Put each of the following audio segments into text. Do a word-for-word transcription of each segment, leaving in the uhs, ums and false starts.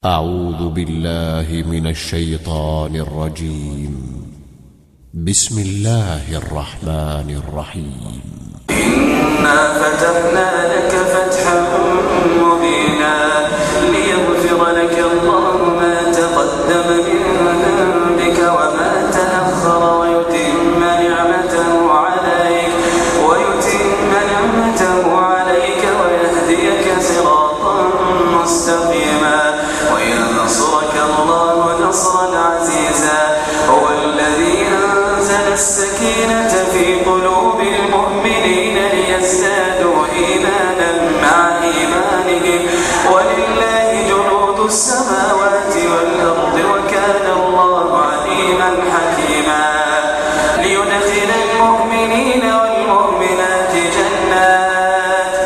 أعوذ بالله من الشيطان الرجيم. بسم الله الرحمن الرحيم. إنا فتحنا لك فتحا مبينا ليغفر لك الله ما تقدم من ذنبك وما تأخر ويتم نعمته عليك ويتم نعمته عليك ويهديك صراطا مستقيما وينصرك الله نصرا عزيزا. هو الذي أنزل السكينة في قلوب المؤمنين ليزدادوا إيمانا مع إيمانهم ولله جنود السماوات والأرض وكان الله عليما حكيما. ليدخل المؤمنين والمؤمنات جنات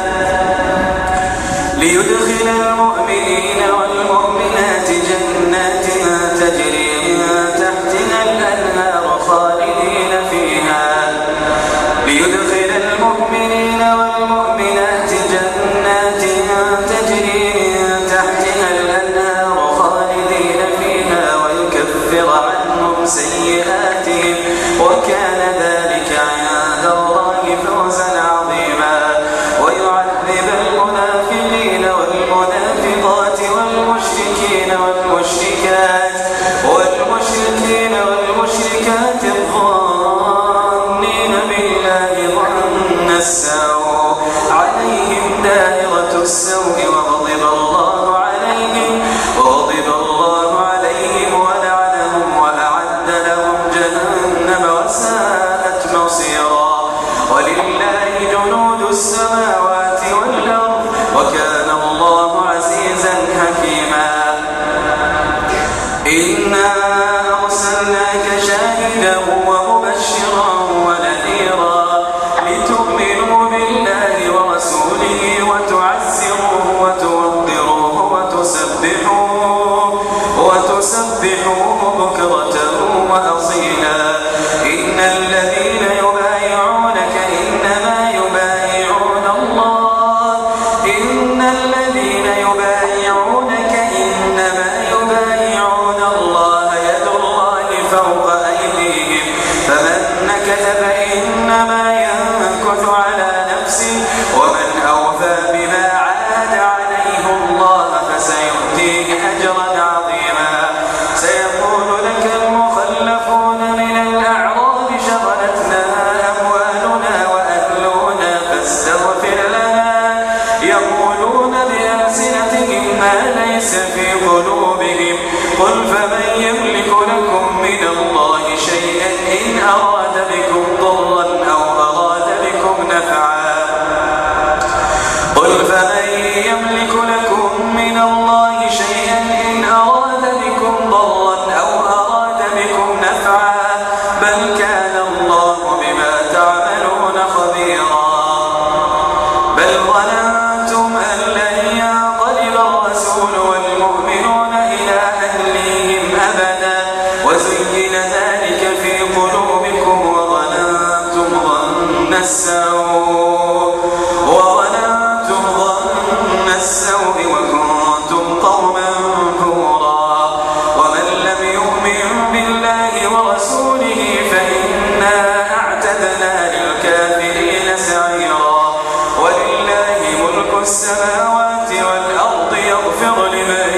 ليدخل المؤمنين والمؤمنات جنات تجري من تحتها الأنهار خالدين فيها ليدخل المؤمنين والمؤمنات جنات تجري من تحتها الأنهار خالدين فيها ويكفر عنهم سيئاتهم وكان ذلك عند الله فوزا عظيما. ويعذب المنافقين والمنافقات والمشركين والمشركات والمشركين والمشركات الظانين بالله ظن السوء عليهم دائرة السوء وغضب الله عليهم وغضب الله عليهم ولعنهم وأعد لهم جهنم وساءت مصيرا. ولله جنود السماوات والأرض وكان الله عزيزا حكيما. إنا أرسلناك شاهدا ومبشرا ونذيرا لتؤمنوا بالله ورسوله وتعزروه وتوقروه وتسبحوه وتسبحوه بكرة وأصيلا. إن الذين يبايعونك إنما يبايعون الله إن الذين يبايعونك إنما يبايعون الله يد الله فوق أيديهم فمن نكث فإنما ينكث على نفسه ومن أوفى بما عاهد عليه الله فسيؤتيه أجرا عظيما. سيقول لك المخلفون من الأعراب شغلتنا أموالنا وأهلنا فاستغفر لنا يقولون بألسنتهم ما ليس في قلوبهم قل فمن يملك لكم من الله شيئا إن أراد بكم ضرا أو أراد بكم نفعا قل فمن يملك لكم من الله شيئا إن أراد بكم ضرا أو أراد بكم نفعا بل كان الله بما تعملون خبيرا. بل ظننتم أن لن ينقلب الرسول والمؤمنون إلى أهليهم أبدا وزين ذلك في قلوبكم وظننتم ظن السوء وظننتم ظن السوء وكنتم قوما بورا. ومن لم يؤمن بالله ورسوله فإنا أعتدنا للكافرين سعيرا. ولله ملك السماوات والأرض يغفر لمن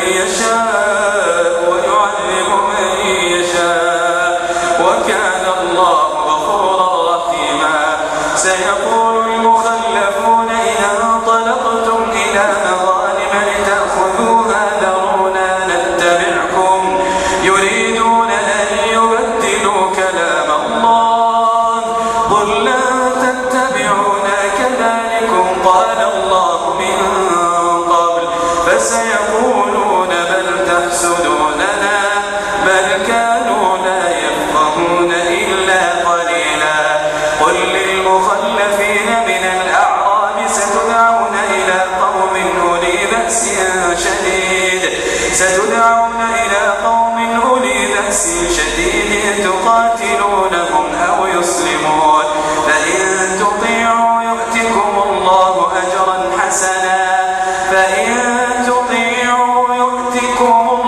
يشاء ويعذب من يشاء وكان الله غفورا رحيما. سيقول المخلفون إذا انطلقتم إلى مغانم لتأخذوها ذرونا نتبعكم يريدون أن يبدلوا كلام الله قل لن تتبعونا كذلكم قال الله من قبل فسيقولون بل تحسدوننا بل كانوا لا يفقهون إلا قليلا. قل للمخلفين من الأعراب ستدعون إلى قوم أولي بأس شديد ستدعون إلى قوم أولي بأس شديد تقاتلونهم أو يسلمون فإن تطيعوا يؤتكم الله أجرا حسنا فإن تطيعوا يؤتكم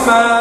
الكفار